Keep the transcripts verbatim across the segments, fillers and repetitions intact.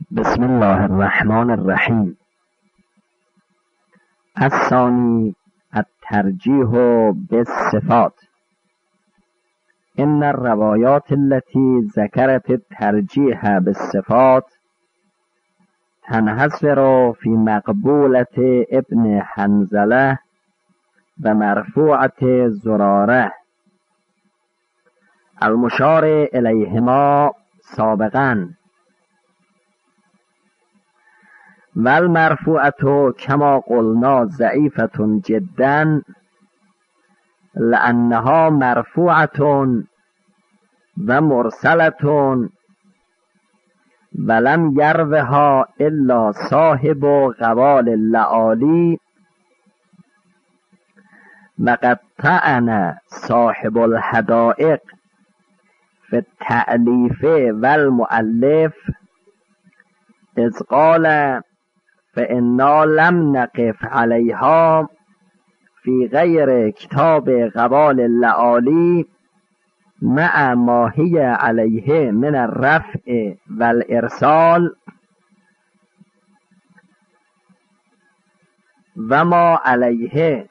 بسم الله الرحمن الرحیم. الثانی الترجیح بالصفات. ان الروايات التي ذكرت الترجيح بالصفات تنحصر في مقبولة ابن حنظلة و مرفوعة زراره المشار الیهما سابقا، و المرفوعة كما قلنا ضعیفة جدا لأنها مرفوعة و مرسلة ولم يروها الا صاحب قوال اللآلی وقد طعن صاحب الحدائق في التألیف والمؤلف اذ قال فإنا لم نقف عليها في غير كتاب قوال اللآلی مع ما هي عليه من الرفع والإرسال وما عليه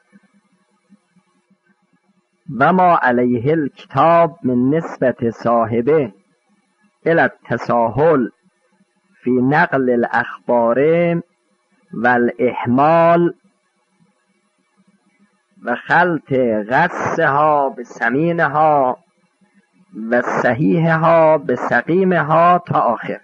وما عليه الكتاب من نسبة صاحبه إلى التساهل في نقل الأخبار والإحمال و خلط غصها بسمینها و صحیحها بسقیمها تا آخر.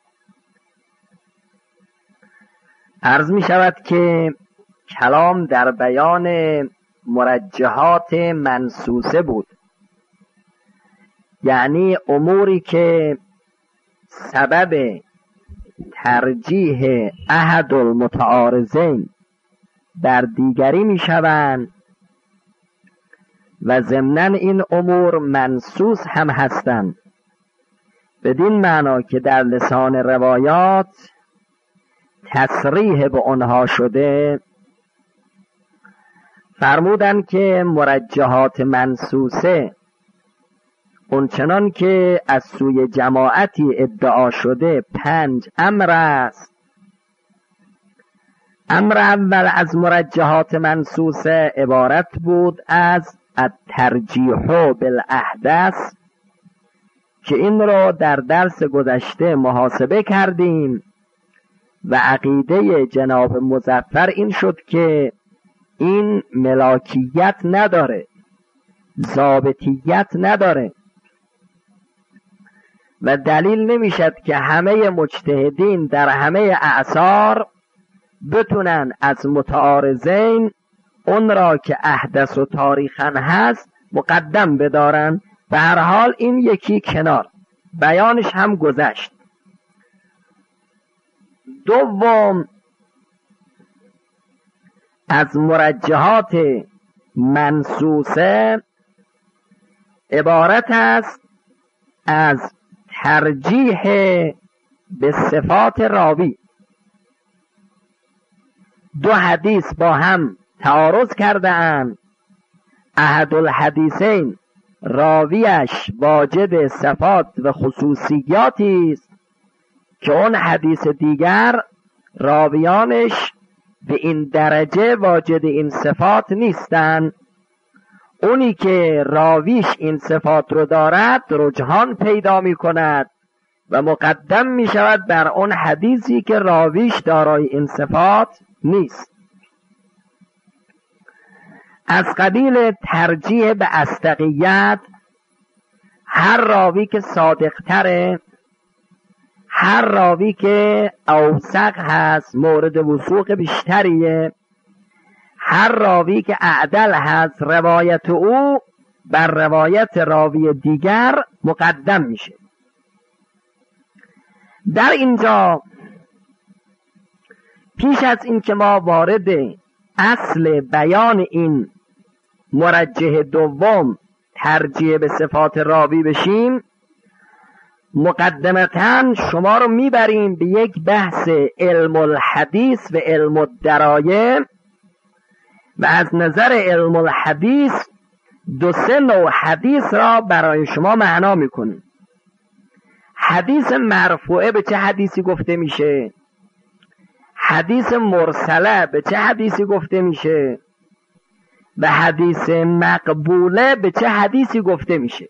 عرض می شود که کلام در بیان مرجحات منصوصه بود، یعنی اموری که سبب ترجیح احد المتعارضین در دیگری می شوند و ضمناً این امور منصوص هم هستند، بدین معنا که در لسان روایات تصریح به آنها شده. فرمودند که مرجحات منصوصه اونچنان که از سوی جماعتی ادعا شده پنج امر است. امر اول از مرجحات منصوصه عبارت بود از الترجیح بالاحدث که این را در درس گذشته محاسبه کردیم و عقیده جناب مظفر این شد که این ملاکیت نداره، ضابطیت نداره و دلیل نمیشد که همه مجتهدین در همه اعصار بتونن از متعارضین اون را که احدث و تاریخاً هست مقدم بدارن. به هر حال این یکی کنار، بیانش هم گذشت. دوم از مرجحات منصوصه عبارت است از ترجیح به صفات راوی. دو حدیث با هم تعارض کرده اند، احد الحدیثین راویش واجد صفات و خصوصیاتی است که اون حدیث دیگر راویانش به این درجه واجد این صفات نیستند. اونی که راویش این صفات رو دارد رجحان پیدا می کند و مقدم می شود بر اون حدیثی که راویش دارای این صفات نیست. از قبیل ترجیح به اصدقیت، هر راوی که صادق تره، هر راوی که اوثق هست مورد وثوق بیشتریه، هر راوی که اعدل هست روایت او بر روایت راوی دیگر مقدم میشه. در اینجا پیش از این که ما وارد اصل بیان این مرجح دوم ترجیح به صفات راوی بشیم، مقدمتاً شما رو میبریم به یک بحث علم الحدیث و علم الدرایه و از نظر علم الحدیث دو سه نوع حدیث را برای شما معنا میکنیم. حدیث مرفوعه به چه حدیثی گفته میشه؟ حدیث مرسله به چه حدیثی گفته میشه؟ به حدیث مقبوله به چه حدیثی گفته میشه؟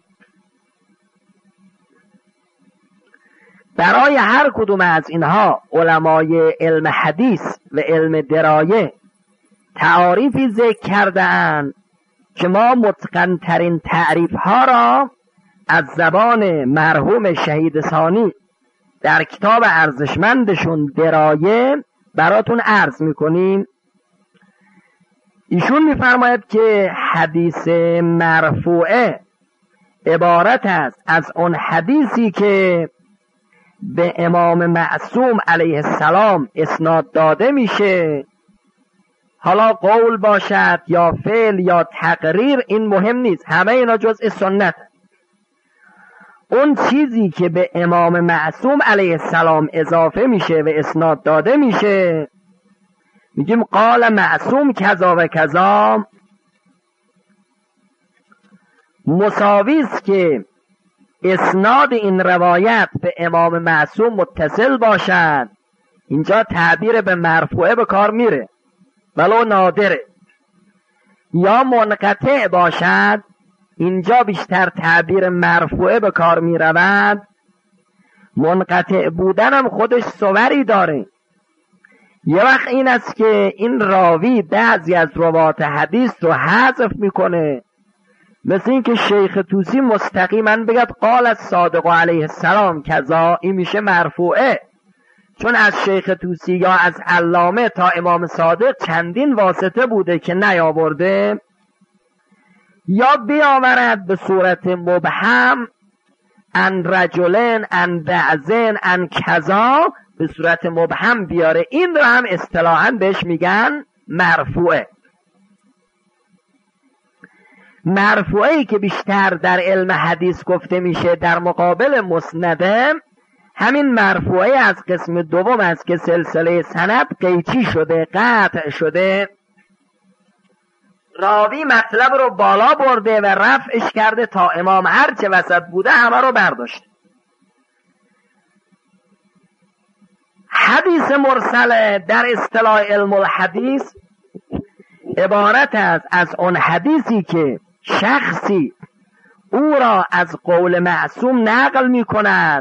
برای هر کدوم از اینها علمای علم حدیث و علم درایه تعاریفی ذکر کرده‌اند که ما متقن‌ترین تعریف ها را از زبان مرحوم شهید ثانی در کتاب ارزشمندشون درایه براتون عرض میکنیم. ایشون میفرماید که حدیث مرفوعه عبارت است از اون حدیثی که به امام معصوم علیه السلام اسناد داده میشه، حالا قول باشد یا فعل یا تقریر این مهم نیست، همه اینا جزء سنت. اون چیزی که به امام معصوم علیه السلام اضافه میشه و اسناد داده میشه میگیم قال معصوم کذا و کذا، مساوی است که اسناد این روایت به امام معصوم متصل باشد. اینجا تعبیر به مرفوعه به کار میره ولو نادره، یا منقطع باشد، اینجا بیشتر تعبیر مرفوعه به کار می رود. منقطع بودن هم خودش صوری داره. یه وقت این است که این راوی بعضی از روات حدیث رو حذف میکنه، مثل این که شیخ طوسی مستقیما بگد قال الصادق علیه السلام کذا، این میشه مرفوعه، چون از شیخ طوسی یا از علامه تا امام صادق چندین واسطه بوده که نیاورده. یا بیاورد به صورت مبهم ان رجلن ان بعضن ان کذا، به صورت مبهم بیاره، این رو هم اصطلاحاً بهش میگن مرفوعه. مرفوعه‌ای که بیشتر در علم حدیث گفته میشه در مقابل مسنده، همین مرفوعه از قسم دوم است که سلسله سند قیچی شده، قطع شده، راوی مطلب رو بالا برده و رفعش کرده تا امام هر چه وسط بوده همه رو برداشته. حدیث مرسله در اصطلاح علم الحدیث عبارت است از اون حدیثی که شخصی او را از قول معصوم نقل می کند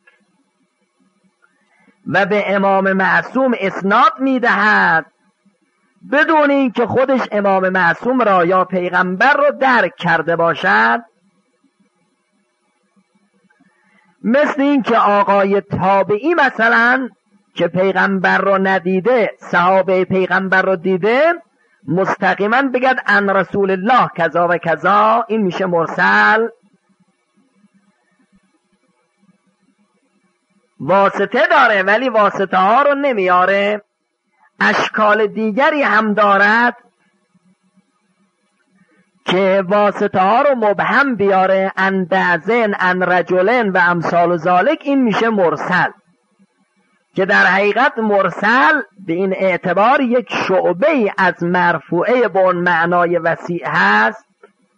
و به امام معصوم اسناد می دهد بدون اینکه خودش امام معصوم را یا پیغمبر را درک کرده باشد. مثل اینکه آقای تابعی مثلا که پیغمبر را ندیده، صحابه پیغمبر را دیده، مستقیما بگد ان رسول الله کذا و کذا، این میشه مرسل. واسطه داره ولی واسطه ها رو نمیاره. اشکال دیگری هم دارد که واسطه ها رو مبهم بیاره، ان بعضن ان رجلن و امثال ذالک، این میشه مرسل، که در حقیقت مرسل به این اعتبار یک شعبه از مرفوعه به اون معنای وسیع هست.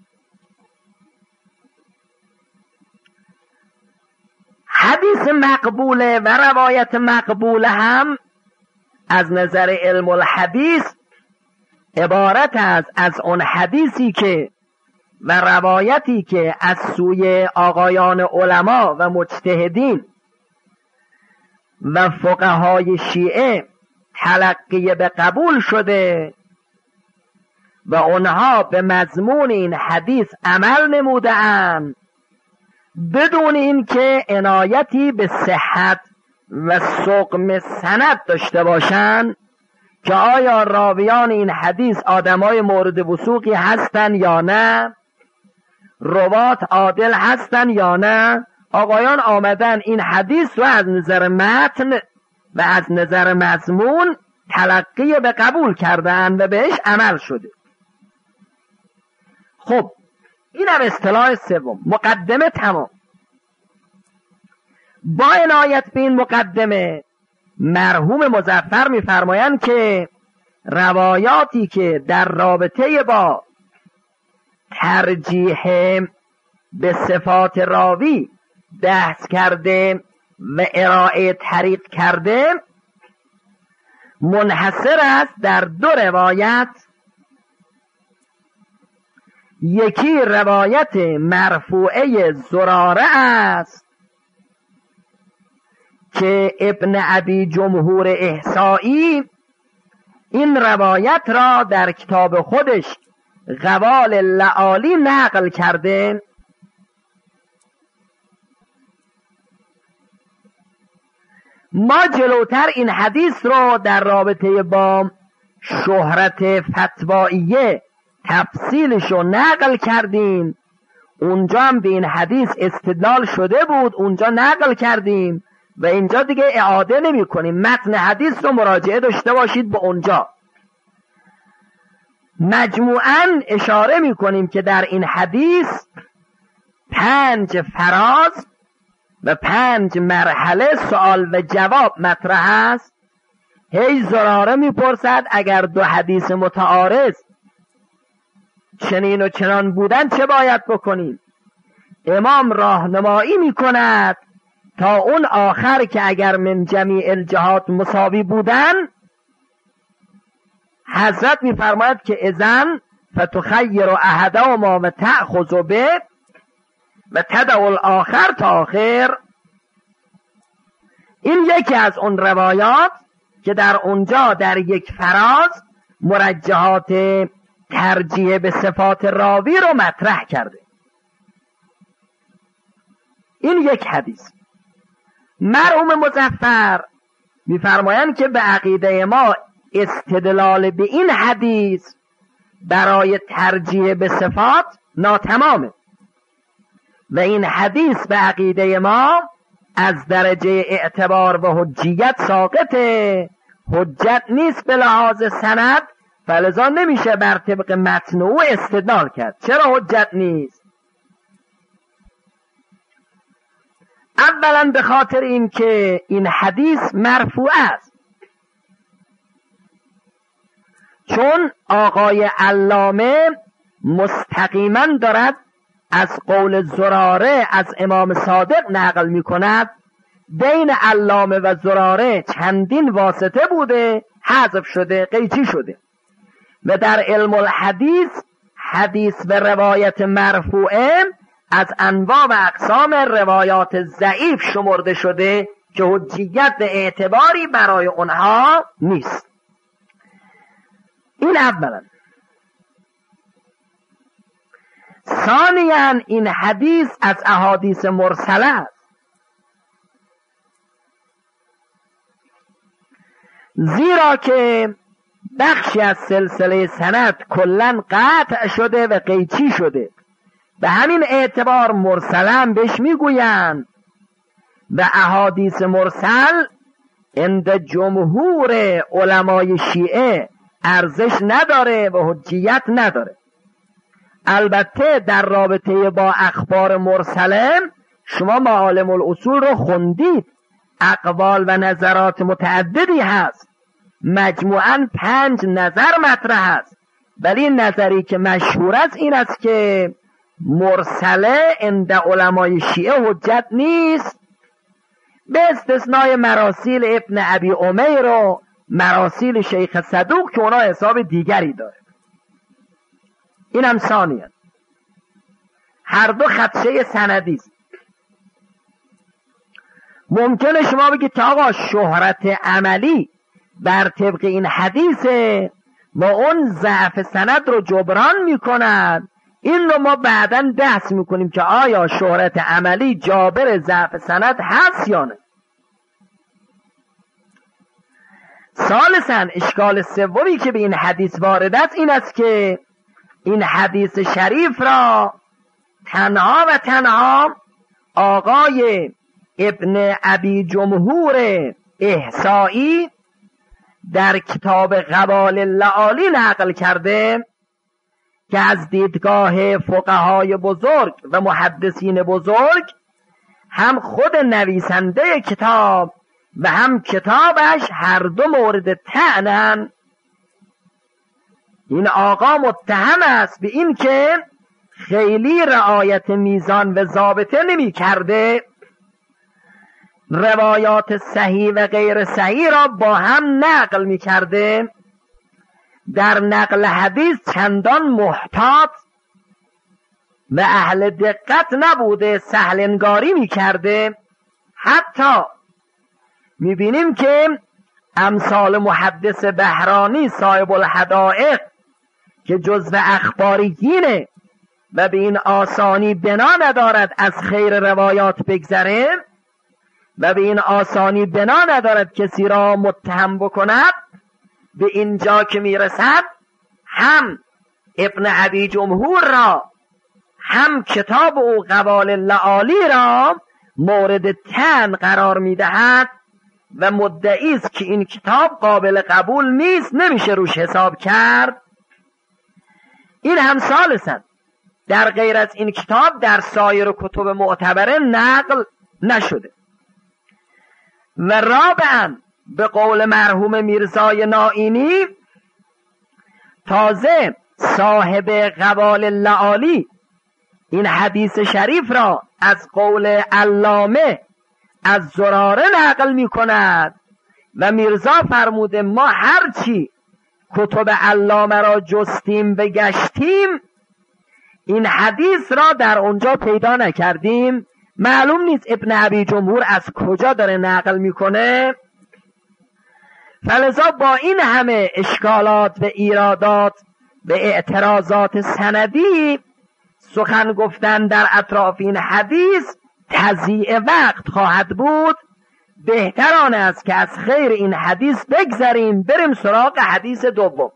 حدیث مقبوله و روایت مقبوله هم از نظر علم الحدیث عبارت است از اون حدیثی که و روایتی که از سوی آقایان علما و مجتهدین و فقهای شیعه تلقی به قبول شده و اونها به مضمون این حدیث عمل نموده اند بدون اینکه عنایتی به صحت و سقم سند داشته باشند که آیا راویان این حدیث آدمای مورد وثوقی هستن یا نه، روات عادل هستن یا نه. آقایان آمدن این حدیث رو از نظر متن و از نظر مضمون تلقی به قبول کردن و بهش عمل شده. خب این هم اصطلاح سوم، مقدمه تمام. با عنایت به این مقدمه مرحوم مظفر می‌فرمایند که روایاتی که در رابطه با ترجیح به صفات راوی بحث کرده و ارائه طریق کرده منحصر است در دو روایت. یکی روایت مرفوعه زراره است که ابن ابی جمهور احصایی این روایت را در کتاب خودش غوال لعالی نقل کرده. ما جلوتر این حدیث رو در رابطه با شهرت فتواییه تفصیلش رو نقل کردیم. اونجا هم به این حدیث استدلال شده بود، اونجا نقل کردیم و اینجا دیگه اعاده نمی کنیم. متن حدیث رو مراجعه داشته باشید به اونجا. مجموعاً اشاره می کنیم که در این حدیث پنج فراز و پنج مرحله سوال و جواب مطرح است. هی زراره می پرسد اگر دو حدیث متعارض چنین و چنان بودن چه باید بکنیم؟ امام راهنمایی می کند تا اون آخر که اگر من جمیع الجهات مساوی بودن، حضرت می فرماید که اذن فتخیر احدهما و تأخذ به و تدع الاخر تا آخر. این یکی از اون روایات که در اونجا در یک فراز مرجحات ترجیح به صفات راوی رو مطرح کرده. این یک حدیث. مرحوم مظفر می‌فرمایند که به عقیده ما استدلال به این حدیث برای ترجیح به صفات ناتمامه و این حدیث به عقیده ما از درجه اعتبار و حجیت ساقطه، حجت نیست به لحاظ سند، فلذا نمیشه بر طبق متن او استدلال کرد. چرا حجت نیست؟ اولا به خاطر این که این حدیث مرفوع است، چون آقای علامه مستقیما دارد از قول زراره از امام صادق نقل می کند. بین علامه و زراره چندین واسطه بوده، حذف شده، قیچی شده و در علم الحدیث حدیث به روایت مرفوعه از انواع و اقسام روایات ضعیف شمرده شده که حجیت اعتباری برای اونها نیست. این اولا. ثانیاً این حدیث از احادیث مرسله است، زیرا که بخشی از سلسله سند کلاً قطع شده و قیچی شده. به همین اعتبار مرسله هم بهش میگویند و احادیث مرسل عند جمهور علمای شیعه ارزش نداره و حجیت نداره. البته در رابطه با اخبار مرسله شما معالم الاصول رو خوندید، اقوال و نظرات متعددی هست، مجموعاً پنج نظر مطرح است، ولی نظری که مشهور است این است که مرسله عند علمای شیعه حجت نیست، به استثنای مراسیل ابن ابی امیر و مراسیل شیخ صدوق که اونا حساب دیگری داره. این هم ثانیه. هر دو خدشه سندی است. ممکنه شما بگید تا آقا شهرت عملی بر طبق این حدیثه و اون ضعف سند رو جبران میکنن. این رو ما بعداً بحث میکنیم که آیا شهرت عملی جابر ضعف سند هست یا نه. ثالثاً اشکال سومی که به این حدیث وارد است این است که این حدیث شریف را تنها و تنها آقای ابن ابی جمهور احصایی در کتاب غوال لعالی نقل کرده که از دیدگاه فقهای بزرگ و محدثین بزرگ هم خود نویسنده کتاب و هم کتابش هر دو مورد طعنن. این آقا متهم است به این که خیلی رعایت میزان و ضابطه نمی کرده. روایات صحیح و غیر صحیح را با هم نقل می کرده، در نقل حدیث چندان محتاط و اهل دقت نبوده، سهل انگاری می کرده. حتی می بینیم که امثال محدث بهرانی صاحب الحدائق که جزو اخباریینه و به این آسانی بنا ندارد از خیر روایات بگذره و به این آسانی بنا ندارد کسی را متهم بکند، به اینجا که میرسد هم ابن ابی جمهور را هم کتاب او قوال لعالی را مورد طعن قرار میدهد و مدعی است که این کتاب قابل قبول نیست، نمیشه روش حساب کرد. این هم ثالثاً در غیر از این کتاب در سایر کتب معتبره نقل نشده. و رابعاً به قول مرحوم میرزای نائینی، تازه صاحب قوال لعالی این حدیث شریف را از قول علامه از زراره نقل می کند و میرزا فرموده ما هرچی کتب علامه را جستیم و گشتیم این حدیث را در اونجا پیدا نکردیم. معلوم نیست ابن ابی جمهور از کجا داره نقل میکنه. فلذا با این همه اشکالات و ایرادات و اعتراضات سندی سخن گفتن در اطراف این حدیث تضییع وقت خواهد بود. بهتر آن است که از خیر این حدیث بگذریم، بریم سراغ حدیث دوم.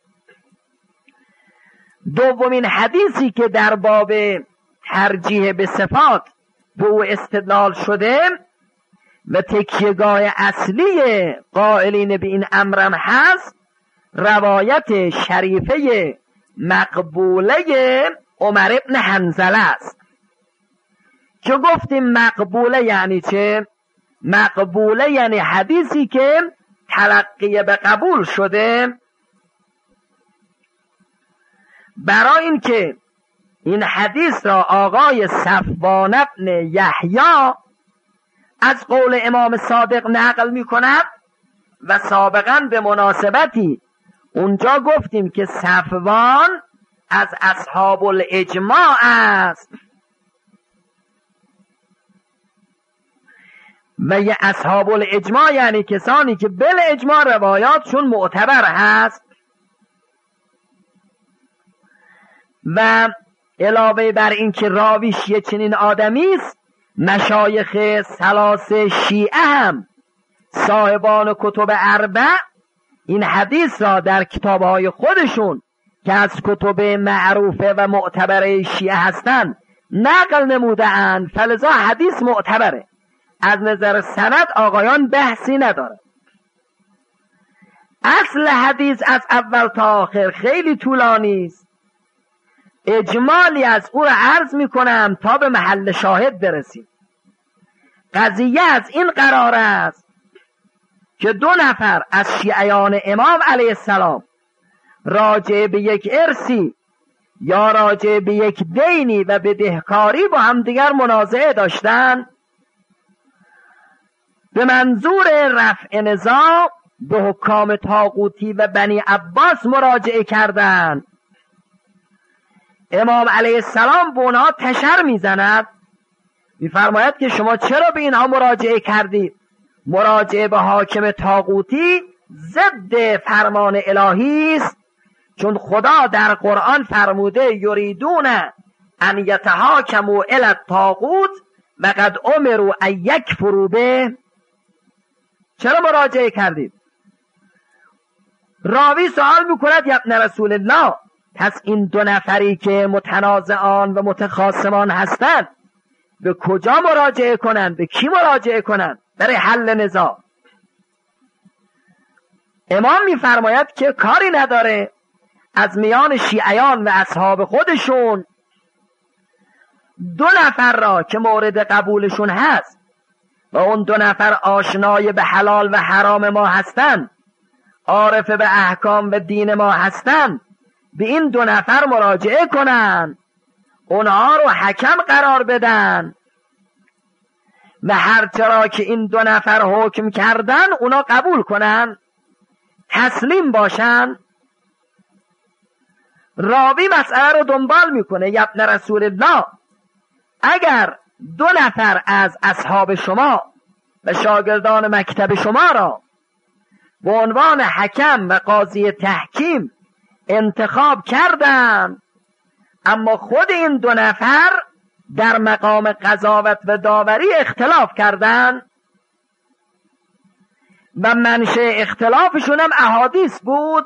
دومین حدیثی که در باب ترجیح به صفات به او استدلال شده و تکیهگاه اصلی قائلین به این امرم هست، روایت شریفه مقبوله عمر ابن حنظله است که گفتیم مقبوله یعنی چه؟ مقبوله یعنی حدیثی که تلقی به قبول شده. برای اینکه این حدیث را آقای صفوان ابن یحیی از قول امام صادق نقل می کند و سابقا به مناسبتی اونجا گفتیم که صفوان از اصحاب الاجماع است و یه اصحاب الاجماع یعنی کسانی که بل اجماع روایاتشون معتبر هست. و علاوه بر این که راویش یه چنین آدمی است، مشایخ ثلاث شیعه هم صاحبان کتب اربع این حدیث را در کتابهای خودشون که از کتب معروفه و معتبره شیعه هستند نقل نموده‌اند. فلذا حدیث معتبره، از نظر سند آقایان بحثی نداره. اصل حدیث از اول تا آخر خیلی طولانی است، اجمالی از او را عرض می کنم تا به محل شاهد برسیم. قضیه از این قرار است که دو نفر از شیعیان امام علیه السلام راجع به یک ارثی یا راجع به یک دینی و بدهکاری با هم دیگر منازعه داشتن، به منظور رفع نزاع به حکام طاغوتی و بنی عباس مراجعه کردند. امام علیه السلام به اونها تشر میزند، میفرماید که شما چرا به اینها مراجعه کردید؟ مراجعه به حاکم طاغوتی ضد فرمان الهی است، چون خدا در قرآن فرموده یریدون ان یتحاکموا الی الطاغوت و قد امروا ان یکفروا به. چرا مراجعه کردید؟ راوی سوال میکند یا ابن رسول الله، پس این دو نفری که متنازعان و متخاصمان هستند به کجا مراجعه کنند؟ به کی مراجعه کنند برای حل نزاع؟ امام میفرماید که کاری نداره، از میان شیعیان و اصحاب خودشون دو نفر را که مورد قبولشون هست و اون دو نفر آشنای به حلال و حرام ما هستند، عارف به احکام و دین ما هستند، به این دو نفر مراجعه کنن، اونها رو حکم قرار بدن و هرچرا که این دو نفر حکم کردن اونا قبول کنن، تسلیم باشن. راوی مسئله رو دنبال میکنه. یبن رسول الله، اگر دو نفر از اصحاب شما و شاگردان مکتب شما را به عنوان حکم و قاضی تحکیم انتخاب کردن، اما خود این دو نفر در مقام قضاوت و داوری اختلاف کردن و منشأ اختلافشون هم احادیث بود،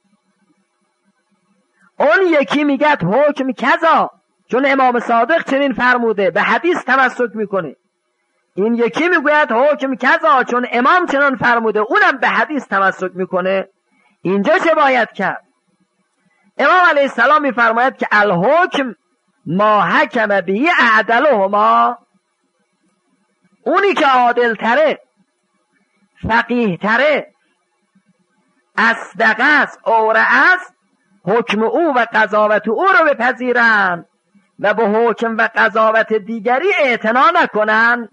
اون یکی میگه حکم کذا چون امام صادق چنین فرموده، به حدیث تمسک میکنه. این یکی میگوید حکم کذا چون امام چنان فرموده، اونم به حدیث تمسک میکنه. اینجا چه باید کرد؟ امام علیه السلام میفرماید که الحکم ما حکم به اعدلهما، اونی که عادل تره، فقیه تره، اصدق است، اوره است، حکم او و قضاوت او رو بپذیرن و به حکم و قضاوت دیگری اعتنا نکنن.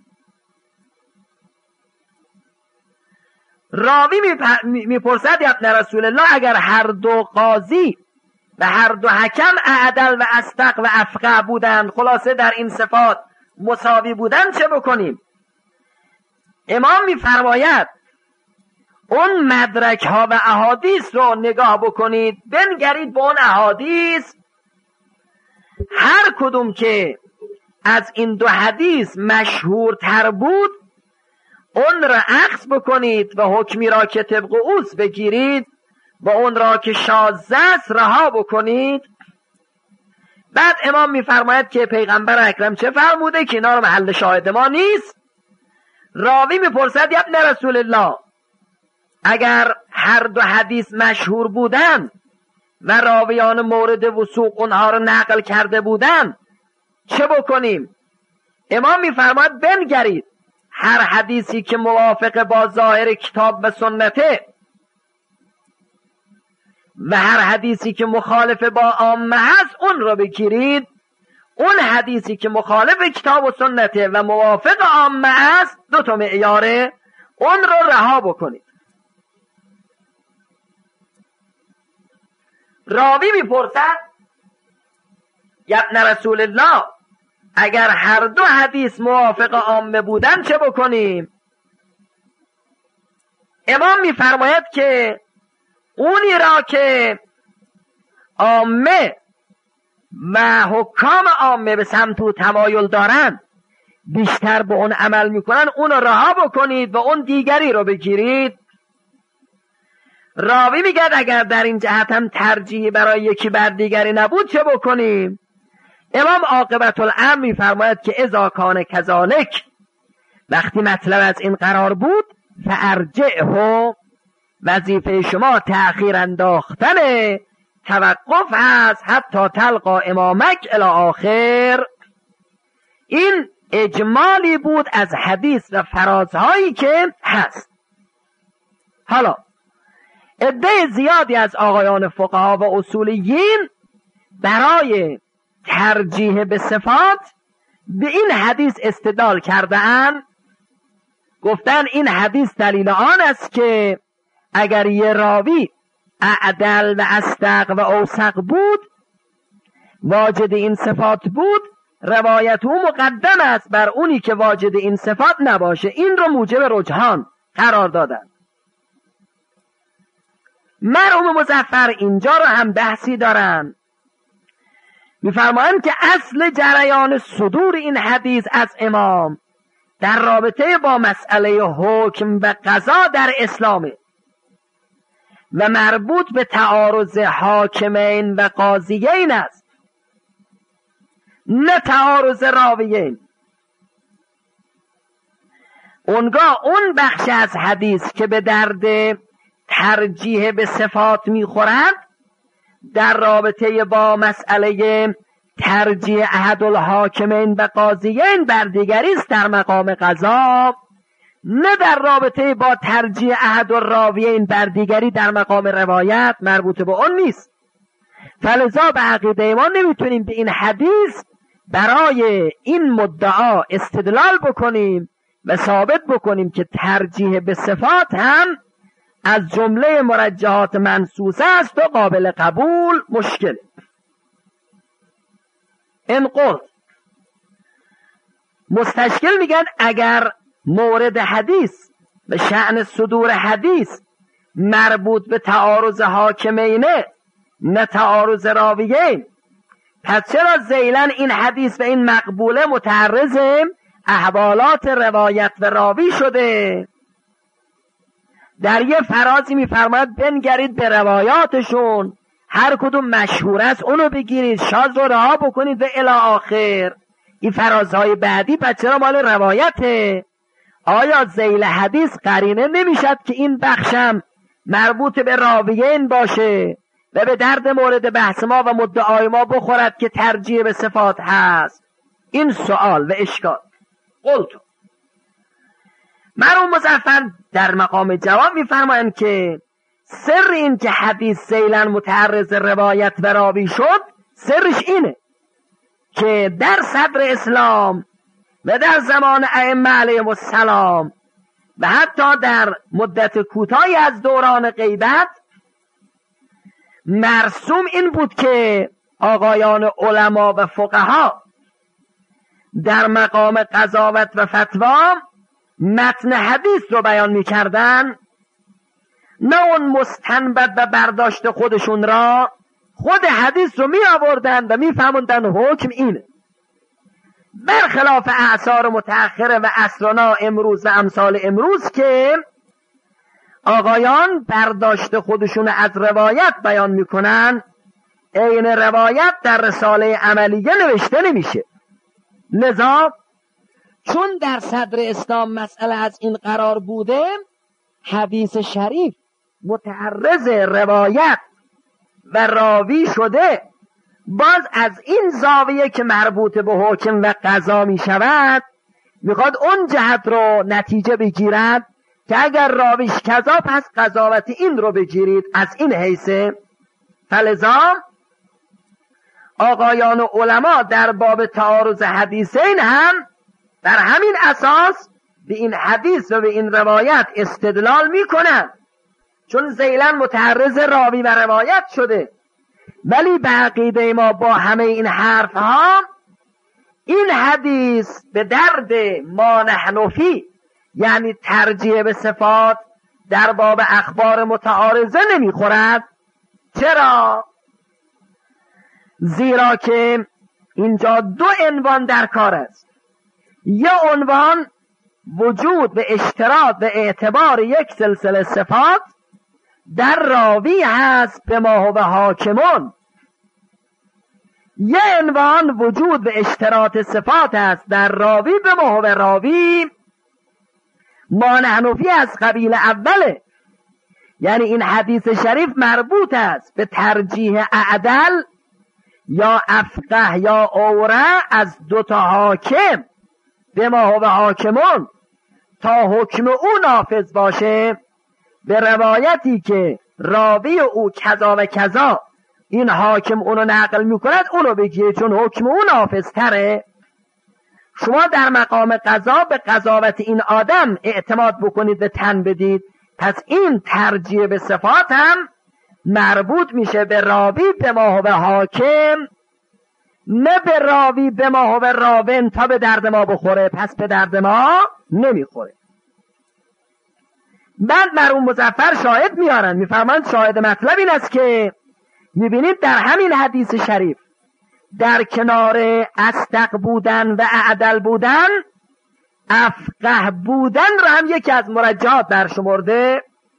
راوی میپرسد ابن رسول الله، اگر هر دو قاضی و هر دو حکم اعدل و اصدق و افقه بودند، خلاصه در این صفات مساوی بودند، چه بکنیم؟ امام میفرماید اون مدرک ها و احادیث رو نگاه بکنید، بنگرید به اون احادیث، هر کدوم که از این دو حدیث مشهورتر بود اون را اخذ بکنید و حکمی را که طبق اوست بگیرید و اون را که شاذ است رها بکنید. بعد امام میفرماید که پیغمبر اکرم چه فرموده که اینا رو محل شاهد ما نیست. راوی میپرسد ابن رسول الله، اگر هر دو حدیث مشهور بودن و راویان مورد وثوق اونها رو نقل کرده بودن چه بکنیم؟ امام میفرماید بنگرید، هر حدیثی که موافق با ظاهر کتاب و سنته و هر حدیثی که مخالف با عامه هست اون رو بگیرید، اون حدیثی که مخالف کتاب و سنته و موافق عامه است، دو تا معیاره، اون رو رها بکنید. راوی میپرسد ابن رسول الله، اگر هر دو حدیث موافق عامه بودن چه بکنیم؟ امام میفرماید که اونی را که عامه و حکام عامه به سمت و تمایل دارن بیشتر به اون عمل میکنن، اون رو رها بکنید و اون دیگری رو بگیرید. راوی میگه اگر در این جهت هم ترجیحی برای یکی بر دیگری نبود چه بکنیم؟ امام عاقبت الامر میفرماید که اذا کان کذالک، وقتی مطلب از این قرار بود، فارجعه، وظیفه شما تأخیر انداختن، توقف هست حتی تلقا امامک الی آخر. این اجمالی بود از حدیث و فرازهایی که هست. حالا عده زیادی از آقایان فقها و اصولیین برای ترجیح به صفات به این حدیث استدلال کردن، گفتن این حدیث دلیل آن است که اگر یه راوی اعدل و اصدق و اوثق بود، واجد این صفات بود، روایت او مقدم است بر اونی که واجد این صفات نباشه. این رو موجب رجحان قرار دادن. مرحوم مظفر اینجا رو هم بحثی دارن، میفرمایند که اصل جریان صدور این حدیث از امام در رابطه با مسئله حکم و قضا در اسلامه و مربوط به تعارض حاکمین و قاضیین است، نه تعارض راویین. اونگاه اون بخش از حدیث که به درد ترجیح به صفات میخورد در رابطه با مسئله ترجیح احد الحاکمین و قاضیین بر دیگری است در مقام قضا، نه در رابطه با ترجیح احد الراویین بر دیگری در مقام روایت، مربوط به اون نیست. فلذا به عقیده ما نمیتونیم به این حدیث برای این مدعا استدلال بکنیم و ثابت بکنیم که ترجیح به صفات هم از جمله مرجحات منصوصه است و قابل قبول مشکل. این قول مستشکل میگن اگر مورد حدیث به شأن صدور حدیث مربوط به تعارض حاکمینه نه تعارض راویین، پس چرا ذیلاً این حدیث و این مقبوله متعرض احوالات روایت و راوی شده؟ در یه فرازی میفرماید بنگرید به روایاتشون، هر کدوم مشهور است اونو بگیرید، شاذ رو رها بکنید و الی آخر. این فرازهای بعدی پس چرا مال روایته؟ آیا ذیل حدیث قرینه نمیشد که این بخشم مربوط به راویین باشه و به درد مورد بحث ما و مدعای ما بخورد که ترجیح به صفات هست؟ این سوال و اشکال. قلتو مرحوم مظفر در مقام جواب میفرمایند که سر این که حدیث ذیلاً متعرض روایت و راوی شد، سرش اینه که در صدر اسلام و در زمان ائمه علیهم السلام و حتی در مدت کوتاهی از دوران غیبت مرسوم این بود که آقایان علما و فقها در مقام قضاوت و فتوا متن حدیث رو بیان می‌کردن، نه اون مستنبط و برداشت خودشون را، خود حدیث رو می آوردن و می فهموندن حکم اینه. برخلاف اعصار متأخره و عصرنا امروز و امثال امروز که آقایان برداشت خودشون از روایت بیان میکنن، عین روایت در رساله عملیه نوشته نمیشه. لذا چون در صدر اسلام مسئله از این قرار بوده، حدیث شریف متعرض روایت و راوی شده، باز از این زاویه که مربوط به حکم و قضا می شود میخواد اون جهت رو نتیجه بگیرد که اگر راویش کذا پس قضاوت این رو بگیرید. از این حیثه فلذا آقایان و علما در باب تعارض حدیثین هم در همین اساس به این حدیث و به این روایت استدلال میکنن، چون ذیلاً متعرض راوی و روایت شده. ولی به عقیده ما با همه این حرف ها این حدیث به درد ما نحن فی، یعنی ترجیح به صفات در باب اخبار متعارضه نمیخورد. چرا؟ زیرا که اینجا دو عنوان در کار است. یه عنوان وجود به اشتراط و اعتبار یک سلسله صفات در راوی هست به ما هو حاکمون، یه عنوان وجود به اشتراط صفات هست در راوی به ما هو راوی ما نحنفی از قبیل اوله. یعنی این حدیث شریف مربوط است به ترجیح اعدل یا افقه یا اوره از دوتا حاکم به ما هو حاکمون تا حکم او نافذ باشه، به روایتی که راوی او کذا و کذا این حاکم اونو نقل میکند اونو بگیره، چون حکم او نافذ تره. شما در مقام قضا به قضاوت این آدم اعتماد بکنید و تن بدید، پس این ترجیح به صفات هم مربوط میشه به راوی به ما هو حاکم، نه به راوی به ما هو راون تا به درد ما بخوره، پس به درد ما نمیخوره. بعد مرحوم مظفر شاهد میارن، میفرمایند شاهد مطلب این است که میبینید در همین حدیث شریف در کنار اصدق بودن و اعدل بودن افقه بودن را هم یکی از مرجحات برشمرده،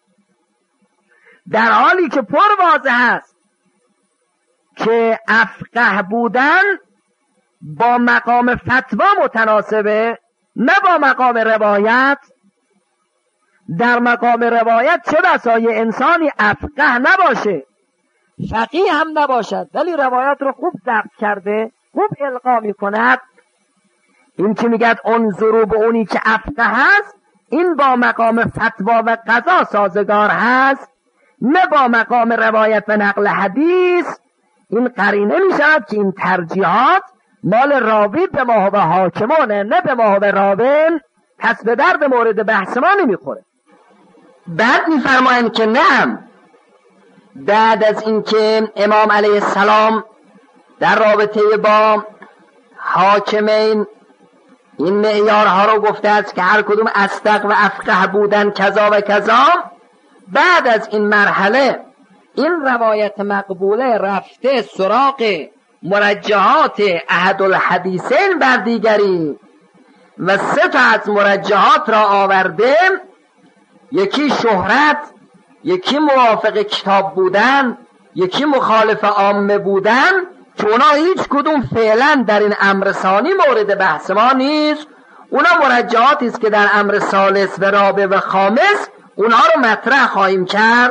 در حالی که پر واضح است که افقه بودن با مقام فتوا متناسبه نه با مقام روایت. در مقام روایت چه بسا یه انسانی افقه نباشه، فقیه هم نباشد، ولی روایت رو خوب ضبط کرده، خوب القا میکند. این که میگد انظروا به اونی که افقه هست، این با مقام فتوا و قضا سازگار هست، نه با مقام روایت و نقل حدیث. این قرینه میشود که این ترجیحات مال راوی به ما هو حاکمانه، نه به ما هو راون پس به درد مورد بحث ما نمیخوره. بعد میفرمایند که نعم، بعد از اینکه امام علیه السلام در رابطه با حاکمین این معیارها رو گفته است که هر کدوم اصدق و افقه بودن کذا و کذا، بعد از این مرحله این روایت مقبوله رفته سراغ مرجحات احد الحدیثین بر دیگری و سه تا از مرجحات را آورده، یکی شهرت، یکی موافق کتاب بودن، یکی مخالف عامه بودن، که اونا هیچ کدوم فعلا در این امر ثانی مورد بحث ما نیست. اونا مرجحاتی است که در امر ثالث و رابع و خامس اونا رو مطرح خواهیم کرد.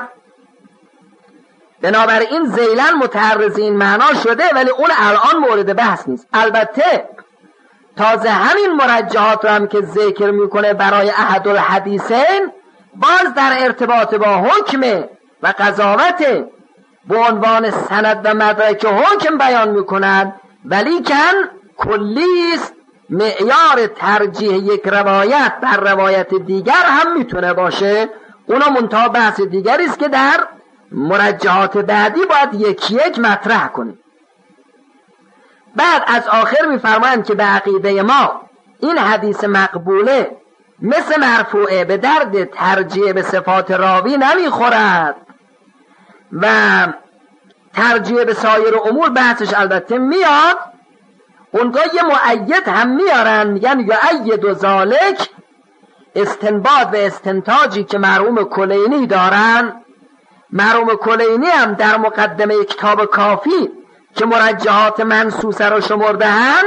بنابراین ذیلن متعرض این معنا شده، ولی اون الان مورد بحث نیست. البته تازه همین مرجحات رو هم که ذکر میکنه برای احد الحدیثین، باز در ارتباط با حکم و قضاوت به عنوان سند و مدرک حکم بیان میکنند، ولی کن کلیست. معیار ترجیح یک روایت بر روایت دیگر هم میتونه باشه. اونا منتها بحث دیگری است که در مرجحات بعدی باید یکی یک مطرح کنیم. بعد از آخر میفرمایند که به عقیده ما این حدیث مقبوله مثل مرفوعه به درد ترجیح به صفات راوی نمیخورد و ترجیح به سایر امور بحثش البته میاد. اونجا یه مؤید هم میارن، میگن یؤید و ذالک، استنباط و استنتاجی که مرحوم کلینی دارن. مرحوم کلینی هم در مقدمه کتاب کافی که مرجحات منصوصه را شمردهن،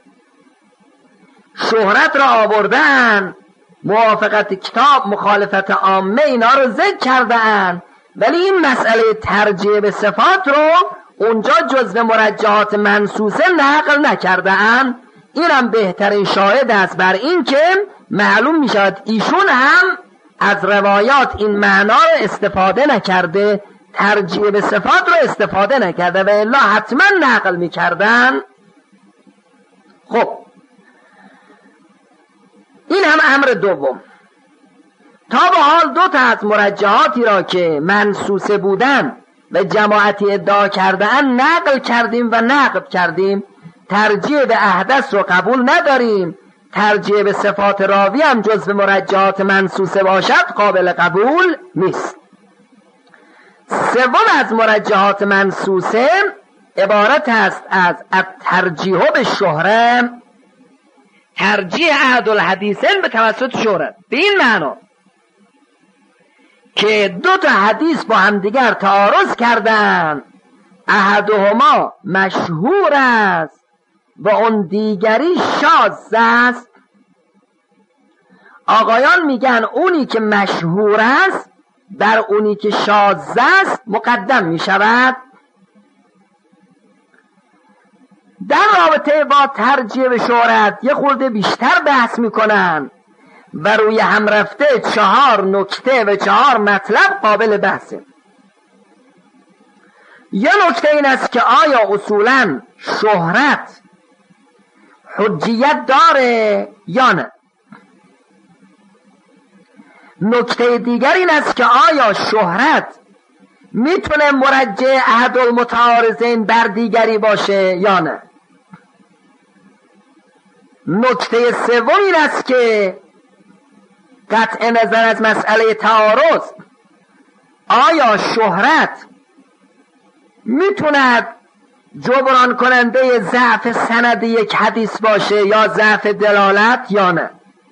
شهرت را آوردن، موافقت کتاب، مخالفت عامه، اینا رو ذکر کردن، ولی این مسئله ترجیح به صفات رو اونجا جزو مرجحات منصوصه نقل نکردن. اینم بهترین شاهد است بر این که معلوم می شود ایشون هم از روایات این معنا رو استفاده نکرده، ترجیح به صفات رو استفاده نکرده، و الا حتما نقل می کردن. خب این هم امر دوم. تا به حال دو تا از مرجحاتی را که منصوصه بودن و جماعتی ادعا کردن نقل کردیم و نقد کردیم. ترجیح به احدث رو قبول نداریم، ترجیح به صفات راوی هم جزو مرجحات منصوصه باشد قابل قبول نیست. سوم از مرجحات منصوصه عبارت است از الترجیح به شهره، ترجیح احد الحدیثین به توسط شهرت، به این معنا که دو تا حدیث با هم دیگر تعارض کردن، احدهما مشهور است و اون دیگری شاذ است. آقایان میگن اونی که مشهور است بر اونی که شاذ است مقدم میشود. در رابطه با ترجیح به شهرت یه خورده بیشتر بحث میکنن و روی هم رفته چهار نکته و چهار مطلب قابل بحثه. یه نکته این است که آیا اصولاً شهرت حجیت داره یا نه. نکته دیگر این است که آیا شهرت میتونه مرجع احد المتعارضین بر دیگری باشه یا نه. نکته سوم این است که قطع نظر از مسئله تعارض، آیا شهرت میتونه جبران کننده ضعف سند یک حدیث باشه یا ضعف دلالت یا نه.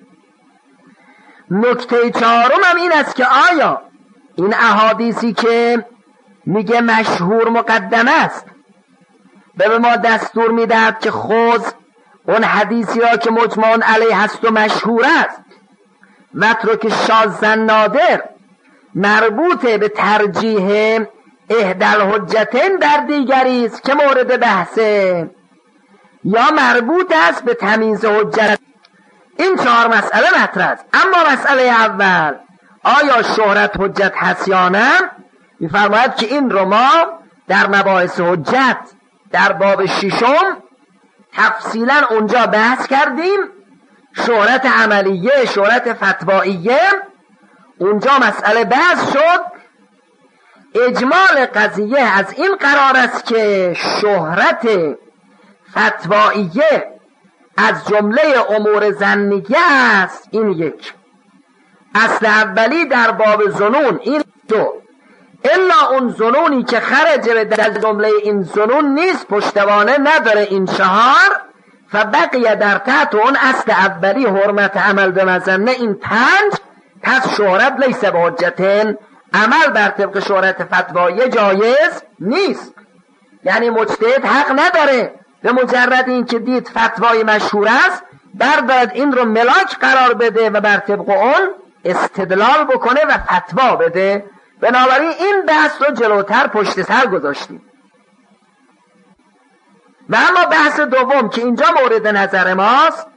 نکته چهارم هم این است که آیا این احادیثی که میگه مشهور مقدم است به ما دستور میدهد که خود اون حدیثی را که مجمع علیه هست و مشهور است متروک شاذ نادر مربوط به ترجیح احدی الحجتین در دیگری است که مورد بحثه، یا مربوط است به تمییز حجت. این چهار مسئله مطرح است. اما مسئله اول، آیا شهرت حجت هست یا نه، می‌فرماید که این رو ما در مباحث حجت در باب ششم تفصیلا اونجا بحث کردیم شهرت عملیه، شهرت فتواییه، اونجا مسئله بحث شد. اجمال قضیه از این قرار است که شهرت فتواییه از جمله امور ظنیه است. این یک. اصل اولی در باب ظنون. این دو. الا اون ظنونی که خرج در جمله این ظنون نیست، پشتوانه نداره، این چهار. فبقیه در تحت اون اصل اولی حرمت عمل به مظنه، این پنج. پس شهرت لیس به حجتن، عمل بر طبق شهرت فتوایی جایز نیست. یعنی مجتهد حق نداره به مجرد این که دید فتوای مشهور است بردارد این رو ملاک قرار بده و بر طبق اون استدلال بکنه و فتوا بده. بنابراین این بحث رو جلوتر پشت سر گذاشتیم. و اما بحث دوم که اینجا مورد نظر ماست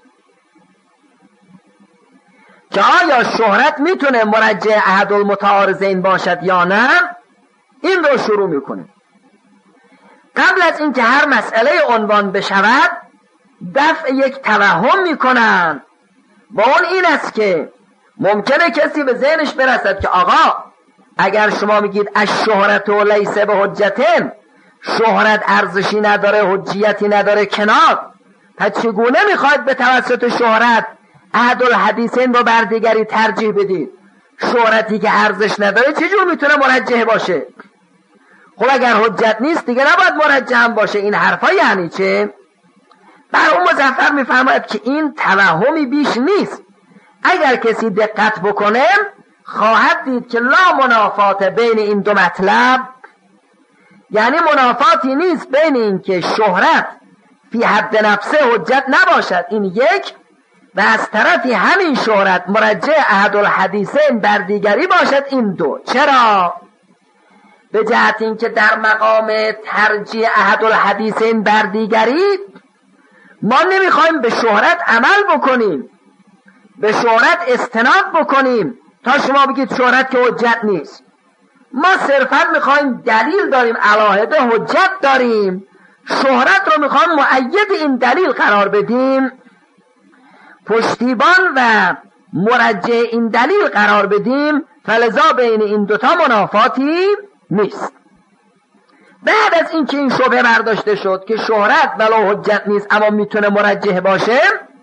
که آیا شهرت میتونه مرجع احد المتعارضین باشد یا نه، این رو شروع میکنه. قبل از اینکه هر مسئله عنوان بشود دفع یک توهم میکنن، با اون این است که ممکنه کسی به ذهنش برسد که آقا اگر شما میگید الشهرت و لیس به حجتن، شهرت ارزشی نداره، حجیتی نداره، کنار، پس چگونه میخواید به توسط شهرت احد الحدیثین رو بر دیگری ترجیح بدید؟ شهرتی که ارزش نداره چجور میتونه مرجح باشه؟ خب اگر حجت نیست دیگه نباید مرجح هم باشه. این حرفا یعنی چه؟ بر اون مظفر میفرماید که این توهمی بیش نیست. اگر کسی دقت بکنه خواهد دید که لا منافات بین این دو مطلب، یعنی منافاتی نیست بین این که شهرت فی حد نفسه حجت نباشد، این یک، و از طرفی همین شهرت مرجع احد الحدیثین بر دیگری باشد، این دو. چرا؟ به جهت این که در مقام ترجیح احد الحدیثین بر دیگری ما نمیخوایم به شهرت عمل بکنیم، به شهرت استناد بکنیم تا شما بگید شهرت که حجت نیست. ما صرفا میخوایم دلیل داریم، علاهده حجت داریم، شهرت رو میخوایم مؤید این دلیل قرار بدیم، پشتیبان و مرجع این دلیل قرار بدیم، فلذا بین این دوتا منافاتی نیست. بعد از اینکه این شبهه برداشته شد که شهرت ولو حجت نیست اما میتونه مرجح باشه،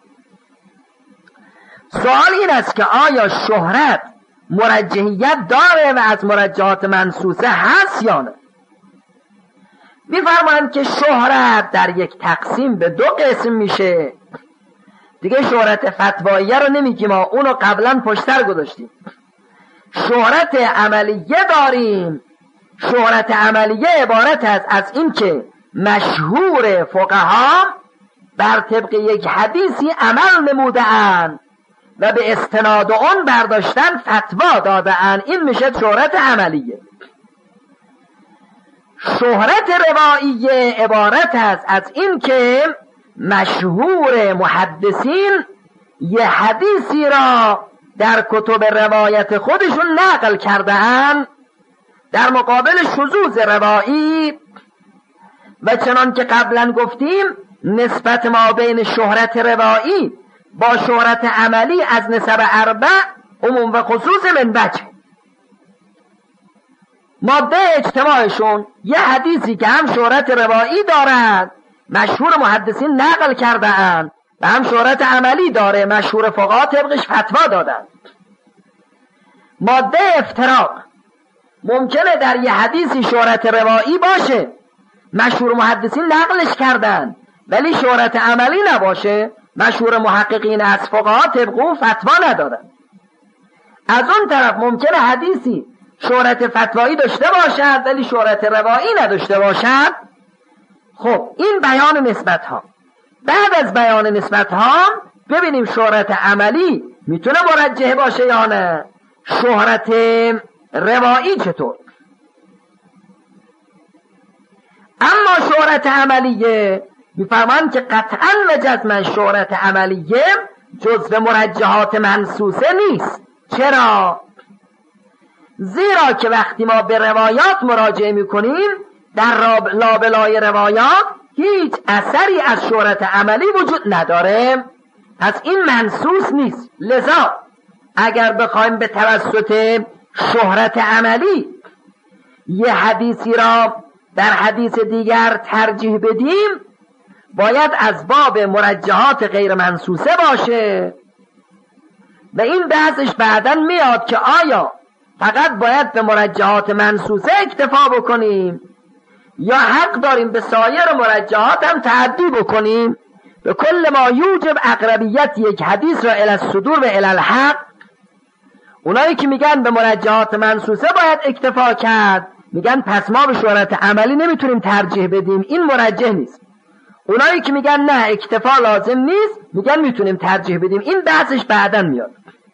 سوال این است که آیا شهرت مرجحیت داره و از مرجحات منصوصه هست یا نه؟ میفرمایند که شهرت در یک تقسیم به دو قسم میشه. دیگه شهرت فتواییه رو نمیگیم، ما اونو قبلا پشتر گذاشتیم. شهرت عملیه داریم. شهرت عملیه عبارت است از این که مشهور فقها بر طبق یک حدیثی عمل نموده‌اند و به استناد اون برداشتن فتوا داده‌اند، این میشه شهرت عملیه. شهرت رواییه عبارت است از این که مشهور محدثین یه حدیثی را در کتب روایت خودشون نقل کرده‌اند در مقابل شذوذ روایی، و چنان که قبلا گفتیم نسبت ما بین شهرت روایی با شهرت عملی از نسب اربع عموم و خصوص من وجه. ماده اجتماعشون یه حدیثی که هم شهرت روایی دارد، مشهور محدثین نقل کرده اند، و هم شهرت عملی داره، مشهور فقها طبقش فتوا دادند. ماده افتراق ممکنه در یه حدیثی شهرت روایی باشه، مشهور محدثین نقلش کردن، ولی شهرت عملی نباشه، مشهور محققین از فقها طبق اون فتوا ندادن. از اون طرف ممکنه حدیثی شهرت فتوایی داشته باشد ولی شهرت روایی نداشته باشد. خب این بیان نسبت ها. بعد از بیان نسبت ها ببینیم شهرت عملی میتونه مرجح باشه یا نه، شهرت روایی چطور. اما شهرت عملیه میفرمان که قطعا و جزما شهرت عملیه جزو مرجحات منصوصه نیست. چرا؟ زیرا که وقتی ما به روایات مراجعه میکنیم در لابلای روایات هیچ اثری از شهرت عملی وجود نداره. پس این منسوس نیست. لذا اگر بخوایم به توسط شهرت عملی یه حدیثی را در حدیث دیگر ترجیح بدیم، باید از باب مرجحات غیر منسوسه باشه و این بحثش بعداً میاد که آیا فقط باید به مرجحات منسوسه اکتفا بکنیم یا حق داریم به سایر مرجحات هم تعدی بکنیم. به کل ما یوجب اقربیت یک حدیث را الی الصدور و الی الحق، اونایی که میگن به مرجحات منسوسه باید اکتفا کرد میگن پس ما به شهرت عملی نمیتونیم ترجیح بدیم، این مرجح نیست. اونایی که میگن نه اکتفا لازم نیست میگن میتونیم ترجیح بدیم، این بحثش بعداً میاد.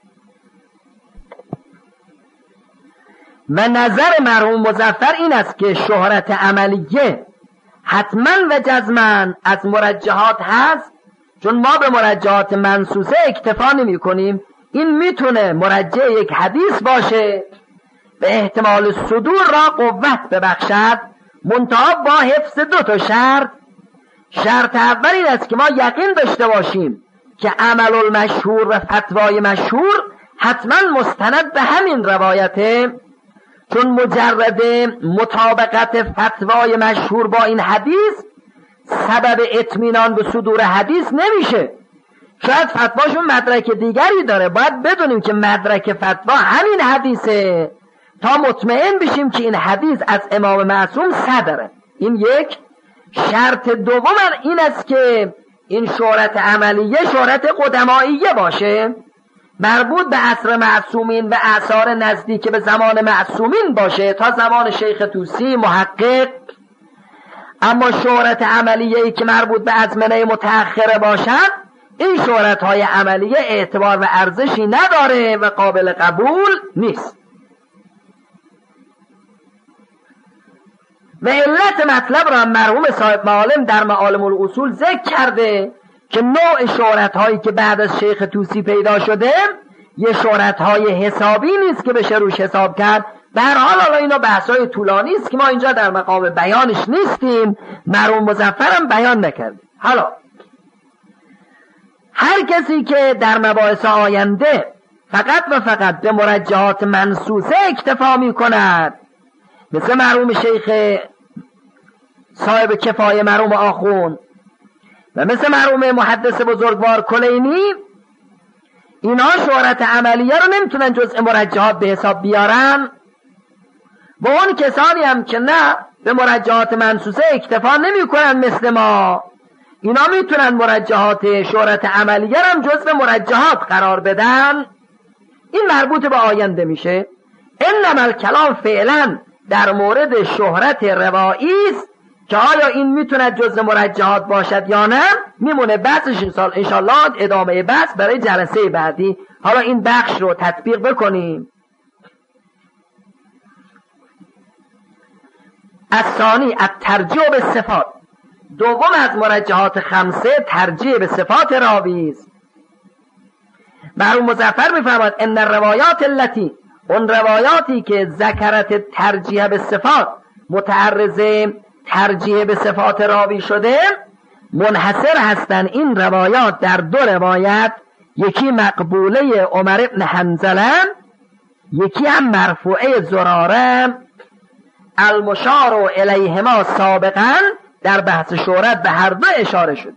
و نظر مرحوم مظفر این است که شهرت عملیه حتما و جزماً از مرجحات هست، چون ما به مرجحات منسوسه اکتفا نمی کنیم. این میتونه مرجح یک حدیث باشه به احتمال صدور را قوت ببخشد، منتها با حفظ دو تا شرط. شرط اول این است که ما یقین داشته باشیم که عمل المشهور و فتوای مشهور حتما مستند به همین روایته، چون مجرد مطابقت فتوای مشهور با این حدیث سبب اطمینان به صدور حدیث نمیشه. شاید فتواشون مدرک دیگری داره، باید بدونیم که مدرک فتوا همین حدیثه تا مطمئن بشیم که این حدیث از امام معصوم صدره. این یک. شرط دوم این است که این شهرت عملیه شهرت قدمائیه باشه، مربوط به عصر معصومین و آثار نزدیک به زمان معصومین باشه تا زمان شیخ طوسی محقق. اما شهرت عملیه‌ای که مربوط به ازمنه متأخره باشد، این شهرت های عملیه اعتبار و ارزشی نداره و قابل قبول نیست. و علت مطلب را مرحوم صاحب معالم در معالم الاصول ذکر کرده که نوع شهرت هایی که بعد از شیخ طوسی پیدا شده یه شهرت های حسابی نیست که بشه روش حساب کرد. به هر حال حالا اینا بحثای طولانی است که ما اینجا در مقام بیانش نیستیم، مرحوم مظفر هم بیان نکردیم. حالا هر کسی که در مباحث آینده فقط و فقط به مرجحات منسوسه اکتفا می کند، مثل مرحوم شیخ صاحب کفایه مرحوم آخوند و مثل مرحوم محدث بزرگوار کلینی، اینا شهرت عملیه رو نمیتونن جزء مرجحات به حساب بیارن. و اون کسانی هم که نه به مرجحات منسوسه اکتفا نمی کنن مثل ما، اینا میتونن مرجحات شهرت عملیه هم جزء مرجحات قرار بدن. این مربوط به آینده میشه. انما الکلام فعلا در مورد شهرت روایی است که آیا این میتونه جزء مرجحات باشد یا نه، میمونه بحثش انشالله ادامه بحث برای جلسه بعدی. حالا این بخش رو تطبیق بکنیم. الثانی الترجیح به صفات. دوم از مرجحات خمسه ترجیح به صفات راوی است. مرحوم مظفر میفرماد ان الروایات التي، اون روایاتی که ذکرت ترجیح به صفات متعرض ترجیح به صفات راوی شده، منحصر هستند این روایات در دو روایت، یکی مقبوله عمر ابن حنظله، یکی هم مرفوعه زراره المشار الیهما سابقا. در بحث شهرت به هر دو اشاره شد.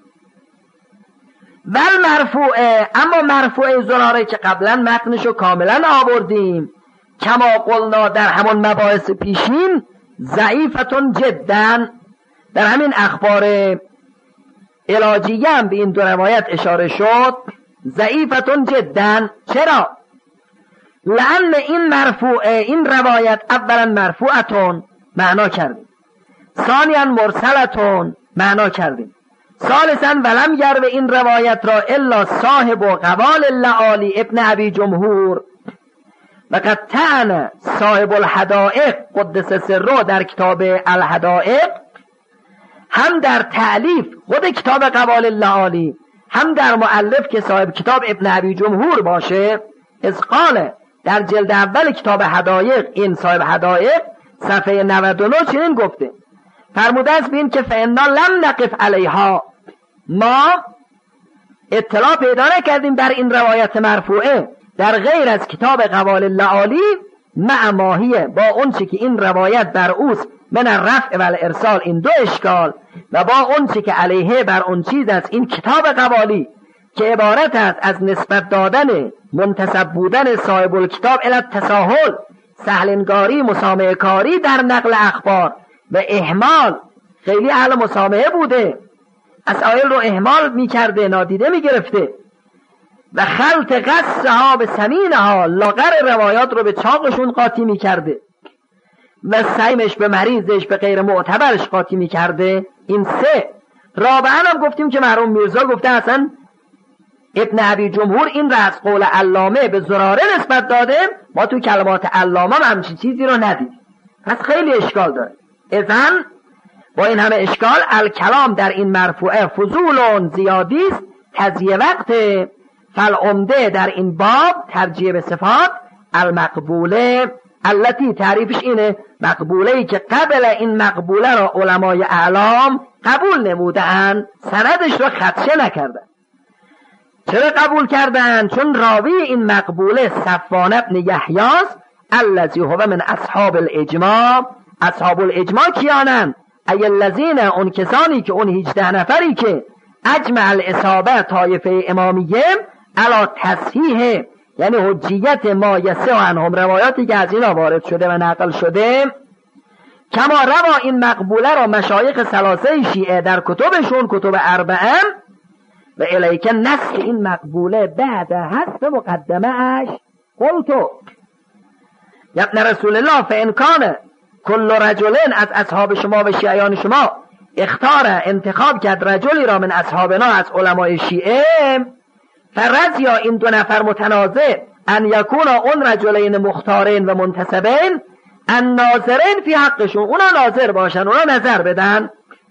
ول مرفوعه، اما مرفوعه زراره که قبلا متنشو کاملا آوردیم، کما قلنا در همون مباحث پیشین، ضعیفتون جدا. در همین اخبار علاجیه هم به این دو روایت اشاره شد، ضعیفتون جدا. چرا؟ لأن این مرفوعه، این روایت اولا مرفوعتون معنا کردیم، ثانیا مرسلتون معنا کردیم، ثالثا ولم یروی این روایت را الا صاحب و قوال اللعالی ابن ابی جمهور و قد طعن صاحب الحدائق قدس سره در کتاب الحدائق، هم در تألیف خود کتاب قوال اللعالی، هم در مؤلف که صاحب کتاب ابن ابی جمهور باشه. از قال در جلد اول کتاب حدائق، این صاحب حدائق صفحه نود و نه چنین گفته، فرموده است بین که فإنا لم نقف علیها، ما اطلاع پیدا نکردیم بر این روایت مرفوعه در غیر از کتاب قوال لعالی مع ماهیه، با اون چی که این روایت بر اوست من الرفع و الارسال، این دو اشکال، و با اون چی که علیه بر اون چیز است این کتاب قوالی که عبارت است از نسبت دادن منتسب بودن صاحب الکتاب الی التساهل، سهلنگاری، مسامحه کاری در نقل اخبار و اهمال، خیلی اهل مسامحه بوده، مسائل رو اهمال میکرده، نادیده میگرفته، و خلط قصها به سمینها، لاغر روایات رو به چاقشون قاطی میکرده و سیمش به مریضش به غیر معتبرش قاطی میکرده. این سه. رابعا هم گفتیم که مرحوم میرزا گفته اصلا ابن ابی جمهور این را از قول علامه به زراره نسبت داده، ما تو کلمات علامه هم همچین چیزی رو ندیدیم، پس خیلی اشکال داره. اذن با این همه اشکال الکلام در این مرفوعه فضول زیادی است، تضییع وقت. فالعمده در این باب ترجیح به صفات المقبوله التي، تعریفش اینه مقبوله‌ای که قبل این مقبوله را علمای اعلام قبول نمودن، سندش را خدشه نکردن. چرا قبول کردن؟ چون راوی این مقبوله صفوان ابن یحیی است الذی هو من اصحاب الاجماع. اصحاب الاجماع کیانن؟ ای الذین، اون کسانی که اون هجده نفری که اجمع الاصابه طایفه امامیه علی تصحیح، یعنی حجیت ما یسع عنهم، روایاتی که از اینا وارد شده و نقل شده، کما روا این مقبوله را مشایخ ثلاثه شیعه در کتبشون، کتب اربعه، و الیک نسخ این مقبوله بعد حسب مقدمه اش قلتو یا ابن رسول الله فان کان کل رجلین، از اصحاب شما و شیعیان شما اختار انتخاب کرد رجلی را من اصحابنا از علمای شیعه، فرضیا این دو نفر متنازع ان یکون اون رجلین مختارین و منتسبین ان ناظرین فی حقشون، اونا ناظر باشن، اونا نظر بدن،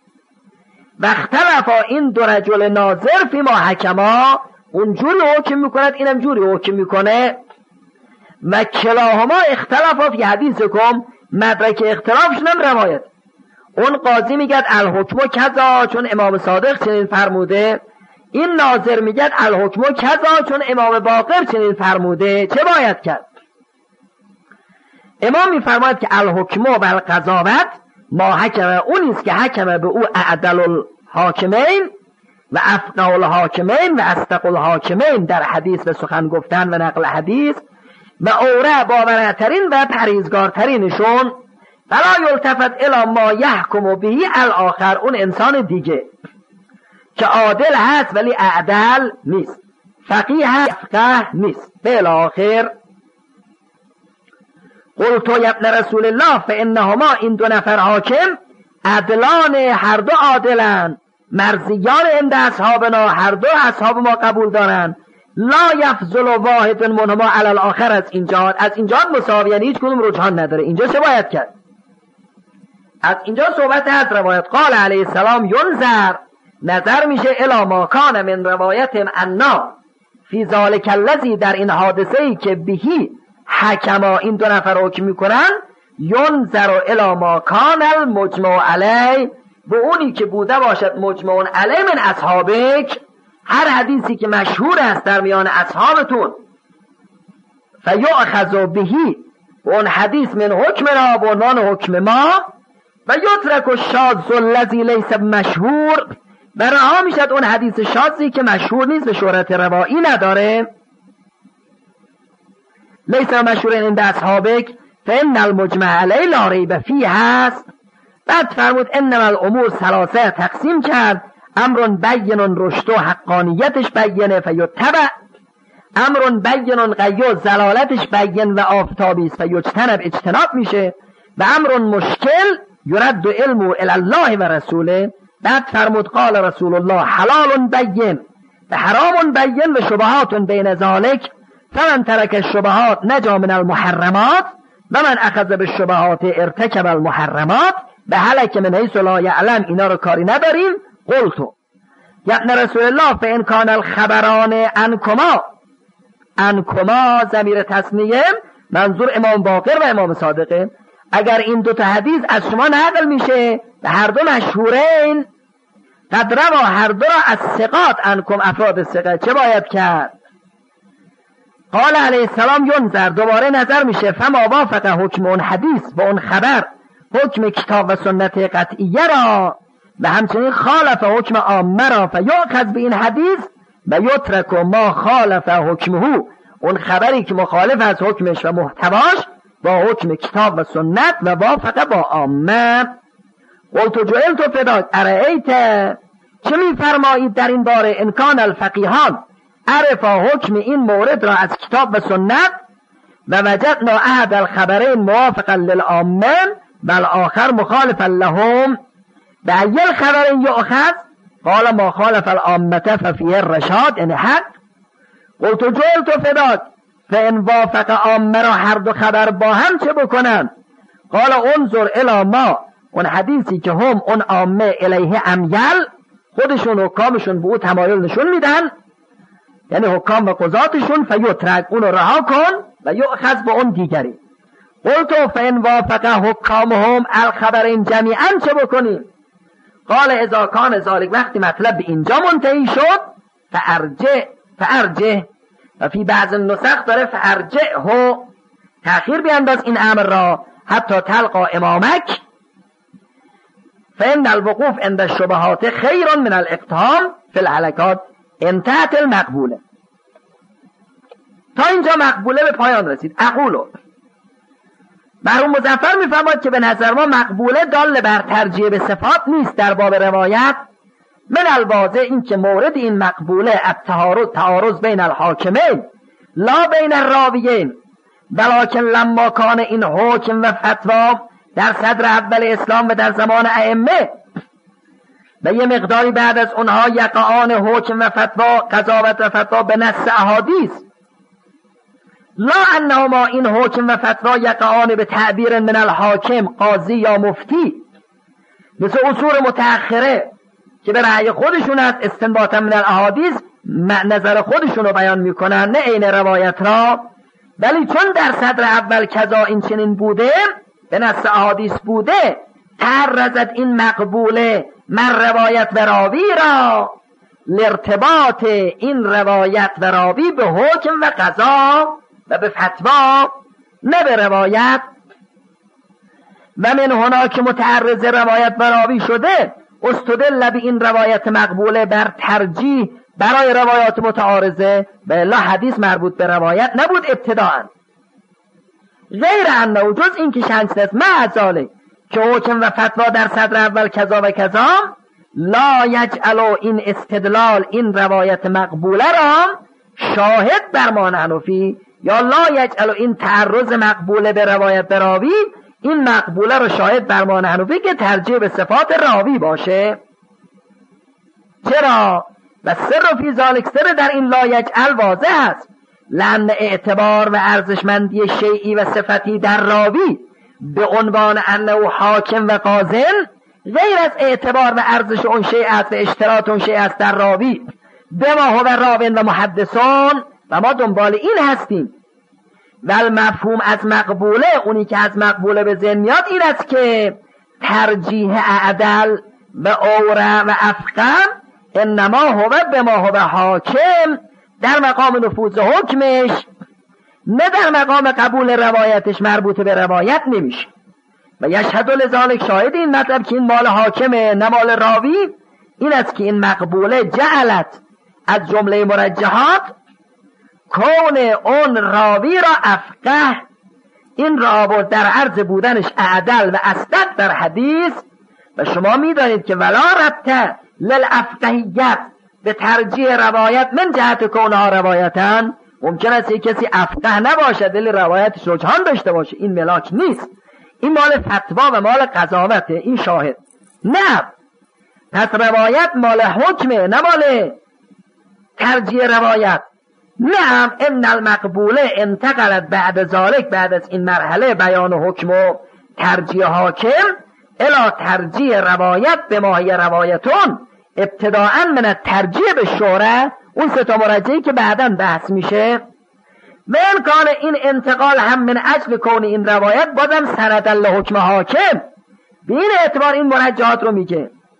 و اختلفا این دو رجل ناظر فی ما حکما، اونجوری حکم میکند اینم جوری حکم میکنه، و کلاهما اختلفا فی حدیثکم، مدرک اختلافشون هم روایت. اون قاضی میگد الحکم کذا چون امام صادق چنین فرموده، این ناظر میگد الحکم کذا چون امام باقر چنین فرموده، چه باید کرد؟ امام میفرماید که الحکم و القضاوت ما حکم، اونیست که حکم به او اعدل الحاکمین و افقه الحاکمین و اصدق الحاکمین در حدیث و سخن گفتن و نقل حدیث، و اوره باورترین و پرهیزگارترینشون، فلا یلتفت الی ما یحکم به الاخر، اون انسان دیگه که عادل هست ولی اعدل نیست، فقیه هست فقه نیست، به الاخر. قلت یا ابن رسول الله فانهما، این دو نفر حاکم عدلان، هر دو عادلن، مرضیان عند اصحابنا، هر دو اصحاب ما قبول دارن، لا یفضل واحد منهما علی الاخر، از این جهات از این جهات مساوی، یعنی هیچ کدوم رجحان نداره. اینجا چه باید کرد؟ از اینجا صحبت از روایت قال علیه السلام ینظر، نظر میشه الی ما کان من روایت انا فی ذالک الذی، در این حادثه ای که بهی حکما این دو نفر حکم میکنن، ینظر الی ما کان المجمع علی، به اونی که بوده باشد مجمع علی من اصحابک، هر حدیثی که مشهور است در میان اصحابتون، فیؤخذ بهی، اون حدیث من حکمنا، به عنوان حکم ما، و یترک الشاذ الذی لیس مشهور، و رها میشد اون حدیث شاذی که مشهور نیست، به شهرت روایی نداره، لیس مشهور عند اصحابک، فان المجمع علی لا ریب فیه هست. بعد فرمود انما الامور ثلاثه، تقسیم کرد، امر بین رشد و حقانیتش بینه فیتبع، امر بین قیو، زلالتش بین و آفتابی است فیجتنب، اجتناب میشه، و امر مشکل یرد علم الی الله و رسوله. بعد فرمود قال رسول الله حلال بین و حرام بین و شبهات بین ذالک، فمن ترک الشبهات نجا من المحرمات و من اخذ بالشبهات ارتکب المحرمات، به هلک من حیث لا یعلم، اینا رو کاری نداریم. قلتو یا ابن رسول الله فان کان الخبران عنکما، عنکما ضمیر تثنیه منظور امام باقر و امام صادقه، اگر این دو تا حدیث از شما نقل میشه و هر دو مشهورین، قد روا هر دو را از ثقات انکم افراد ثقه. چه باید کرد؟ قال علیه السلام ینظر، دوباره نظر میشه، فما وافق حکم اون حدیث و اون خبر حکم کتاب و سنت قطعیه را و همچنین خالف حکم عامه را فیؤخذ به این حدیث و یترک ما خالف حکمه، اون خبری که مخالف از حکمش و محتواش با حکم کتاب و سنت و وافق با عامه. قلت جعلت فداک ارأیت، چه میفرمایید در این باره؟ انکان الفقیهان عرفا حکم این مورد را از کتاب و سنت و وجدنا احد الخبرین موافقا للعامه و الاخر مخالفا لهم به ای الخبرین یؤخذ؟ قال ما خالف العامه ففیه الرشاد، یعنی حق. قلت جعلت فداک، فان وافق عامه را هر دو خبر با هم چه بکنن؟ قال انظر الی ما، اون حدیثی که هم اون عامه الیه امیل، خودشون حکامشون به او تمایل نشون میدن، یعنی حکام و قضاتشون، فیترک، اونو رها کن و یؤخذ به اون دیگری. قلت فان وافق حکامهم الخبرین جمیعا چه بکنیم؟ قال اذا کان ذلک، وقتی مطلب به اینجا منتهی شد، فارجع فارجع، و فی بعض النسخ داره فارجع هو، تأخیر بینداز این امر را حتی تلقا امامک، فإن الوقوف عند الشبهات خیر من الاقتحام فی الهلکات. انتهت المقبوله. تا اینجا مقبوله به پایان رسید. اقولو، مرحوم مظفر میفرماد که به نظر ما مقبوله دال بر ترجیح به صفات نیست در باب روایت. من الواضح این که مورد این مقبوله التعارض تعارض بین الحاکمین لا بین الراویین، ولکن لما کان این حکم و فتوا در صدر اول اسلام و در زمان ائمه و یه مقداری بعد از اونها یقعان حکم و فتوا، قضاوت و فتوا به نص احادیث، لا انهما این حکم و فتوا یقعان به تعبیر من الحاکم قاضی یا مفتی، مثل اصول متأخره که به رأی خودشون است استنباطا من الاحادیث نظر خودشون رو بیان میکنن، نه عین روایت را. ولی چون در صدر اول کذا این چنین بوده، به نص احادیث بوده، تعرضت این مقبوله من روایت و راوی را لارتباط این روایت و راوی به حکم و قضا و به فتوا، نه به روایت. و من هنا که متعرض روایت و راوی شده، استدل به این روایت مقبوله بر ترجیح برای روایات متعارضه، و الا حدیث مربوط به روایت نبود ابتداءً. غیر انه، جز این که شنس است، معذاله که حکم و فتوا در صدر اول کذا و کذا، لا یجعلو این استدلال این روایت مقبوله را شاهد بر ما نحنفی، یا لا یجعلو این تعرض مقبوله به روایت براوی این مقبوله را شاهد بر ما نحنفی که ترجیح به صفات راوی باشه. چرا؟ و سر فی ذالک، سر در این لا یجعل واضح است، لأن اعتبار و ارزشمندی شیئی و صفتی در راوی به عنوان انه حاکم و قاضن غیر از اعتبار و ارزش اون شیء است و اشتراط اون شیء است در راوی به ما هو راوین و محدثون، و ما دنبال این هستیم. ول مفهوم از مقبوله، اونی که از مقبوله به ذهن میاد این است که ترجیح اعدل و اوره و افقم انما هو به ما هو حاکم، در مقام نفوذ حکمش، نه در مقام قبول روایتش مربوط به روایت نمیشه. و یشهد لذالک، شاهد این مطلب که این مال حاکمه نه مال راوی، این است که این مقبوله جعلت از جمله مرجحات کون اون راوی را افقه، این را آورد در عرض بودنش اعدل و اصدق در حدیث. و شما میدانید که ولا ربط للافقهیت به ترجیح روایت من جهت کونها روایتن، ممکن است یک کسی افقه نباشه دل روایتش رجحان داشته باشه، این ملاک نیست، این مال فتوا و مال قضاوته، این شاهد نه. پس روایت مال حکمه نه مال ترجیح روایت. نعم ان المقبوله انتقلت بعد ذالک، بعد از این مرحله بیان حکم و ترجیح حاکم الی ترجیح روایت به ماهی روایتون، ابتداءً من الترجیح به شهره، اون سه تا مرجعی که بعداً بحث میشه. و امکان این انتقال هم من اجل کون این روایت بازم سند الله حکم حاکم، به این اعتبار این مرجعات رو میگه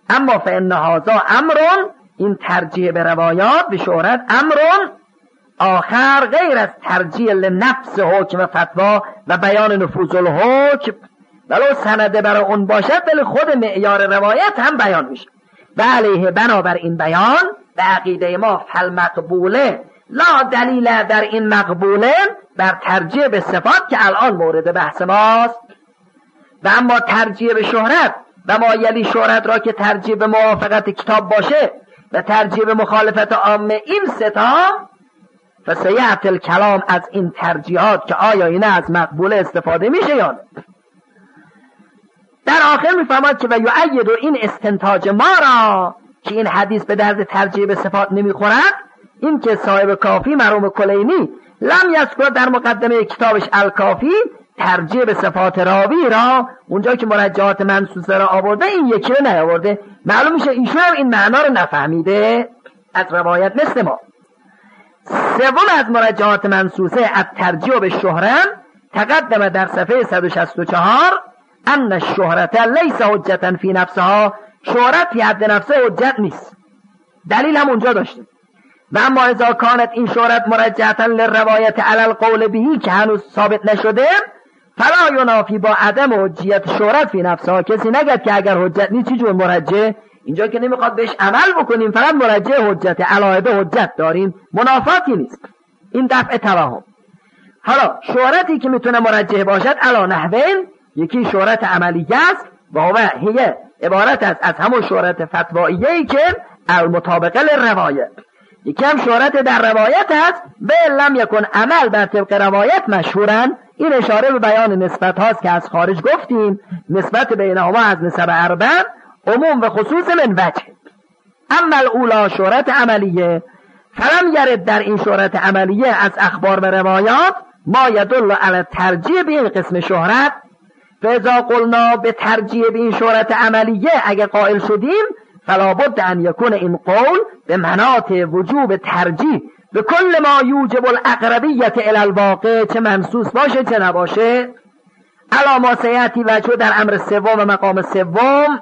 اما فان هذا امر، این ترجیح به روایات به شهرت، امر آخر غیر از ترجیح لنفس حکم فتوا و بیان نفوذ الحکم، ولو سنده برای اون باشد ولی خود معیار روایت هم بیان میشه. و علیه بنابر این بیان به عقیده ما فالمقبوله لا دلیل در این مقبوله بر ترجیح به صفات که الان مورد بحث ماست. و اما ترجیح به شهرت و ما یلی شهرت را که ترجیح به موافقت کتاب باشه و ترجیح به مخالفت عامه، این ستا فسیعت الکلام از این ترجیحات که آیا اینه از مقبوله استفاده میشه یا نه. در آخر میفهمد که و یؤید این استنتاج ما را که این حدیث به درد ترجیح به صفات نمیخورد، این که صاحب کافی مرحوم کلینی لم یذکر در مقدمه کتابش الکافی ترجیح به صفات راوی را، اونجا که مرجحات منصوصه را آورده این یکی رو نیاورده. معلوم میشه ایشون هم این معنا رو نفهمیده از روایت مثل ما. سوم از مرجحات منصوصه از ترجیح به شهرت تقدم در صفحه صد و شصت و چهار ان الشهرت لیس حجتا فی نفسها، شهرت فی حد نفسه حجت نیست، دلیل هم اونجا داشتیم. و اما اذا کانت این شهرت مرجحتا للروایت علی القول بهی که هنوز ثابت نشده، فلا ینافی با عدم حجیت شهرت فی نفسها، کسی نگد که اگر حجت نیست چی جور مرجح، اینجا که نمیخواد بهش عمل بکنیم فقط مرجح حجت علاوه حجت داریم، منافاتی نیست، این دفع توهم. حالا شهرتی که میتونه مرجح باشد علا نحوین، یکی شهرت عملیه است و هو هی عبارت است از همون شهرت فتواییه‌ای که المطابقه للروایت، یکی هم شهرت در روایت است به لم یکن عمل بر طبق روایت مشهورن. این اشاره به بیان نسبت هاست که از خارج گفتیم، نسبت بینهما از نسب اربع عموم و خصوص من وجه. اما الاولا شهرت عملیه، فلم یرد در این شهرت عملیه از اخبار و روایات ما یدل علی ترجیح به این قسم شهرت. فاذا قلنا به ترجیح به این شهرت عملیه اگر قائل شدیم، فلا بد ان یکون این قول به مناط وجوب ترجیح به کل ما یوجب الاقربیت الی الواقع، چه منصوص باشه چه نباشه. علا ما سیاتی وجه در امر سوم و مقام سوم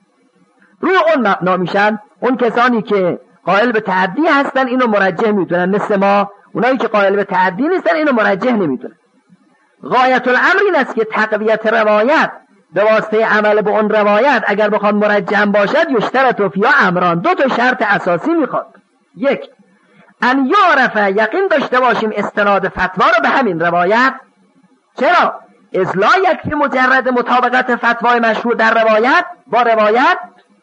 روی اون مبنا میشن. اون کسانی که قائل به تعدی هستن اینو مرجح میدونن، مثل ما. اونایی که قائل به تعدی نیستن اینو مرجح نمیدونن. غایت الامر این است که تقویت روایت به واسطه عمل به اون روایت اگر بخواد مرجح باشد یشترط فیها امران، دو تا شرط اساسی میخواد. یک، ان یعرف یقین داشته باشیم استناد فتوا رو به همین روایت. چرا؟ اذ لا یکفی مجرد مطابقت فتوای مشهور در روایت با روایت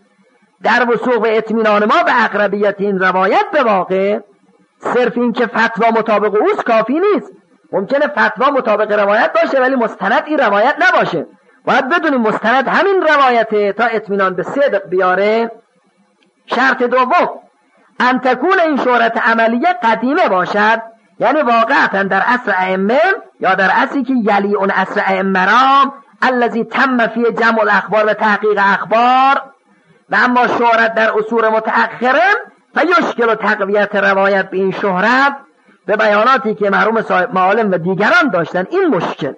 در وثوق و اطمینان ما به اقربیت این روایت به واقع. صرف این که فتوا مطابق اوست کافی نیست، ممکنه فتوا مطابق روایت باشه ولی مستند این روایت نباشه. باید بدونیم مستند همین روایته تا اطمینان به صدق بیاره. شرط دوم ان تکون این شهرت عملیه قدیمه باشد، یعنی واقعا در عصر ائمه یا در عصری که یلی اون عصر ائمه را الذی تم فی جمع الاخبار و تحقیق اخبار. و اما شهرت در عصور متأخره و یشکل و تقویت روایت به این شهرت به بیاناتی که مرحوم صاحب معالم و دیگران داشتن این مشکل.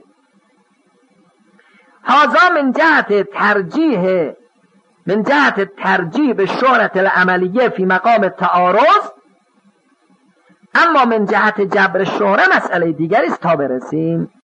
هذا من جهت ترجیح من جهت ترجیح به شهرت العملیه فی مقام تعارض. اما من جهت جبر شهره مسئله دیگری است تا برسیم.